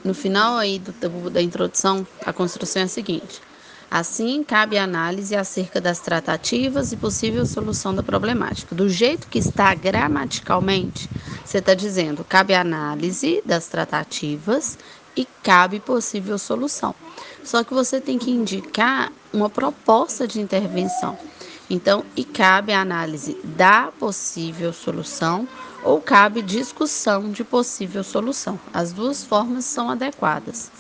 no final aí da introdução, a construção é a seguinte: assim, cabe análise acerca das tratativas e possível solução da problemática. Do jeito que está gramaticalmente, você está dizendo, cabe análise das tratativas e cabe possível solução. Só que você tem que indicar uma proposta de intervenção. Então, e cabe a análise da possível solução ou cabe discussão de possível solução. As duas formas são adequadas.